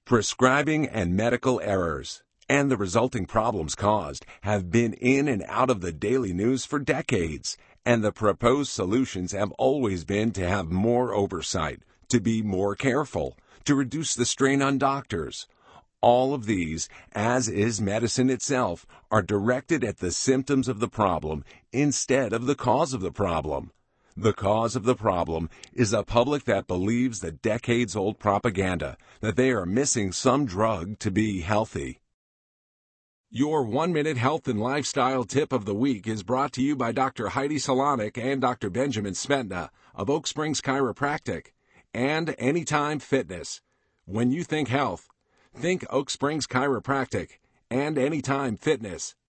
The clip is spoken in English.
Prescribing and medical errors and the resulting problems caused have been in and out of the daily news for decades, and the proposed solutions have always been to have more oversight, to be more careful, to reduce the strain on doctors. All of these, as is medicine itself, are directed at the symptoms of the problem instead of the cause of the problem. The cause of the problem is a public that believes the decades-old propaganda that they are missing some drug to be healthy. Your 1-minute health and lifestyle tip of the week is brought to you by Dr. Heidi Salonik and Dr. Benjamin Smetna of Oak Springs Chiropractic and Anytime Fitness. When you think health, think Oak Springs Chiropractic and Anytime Fitness.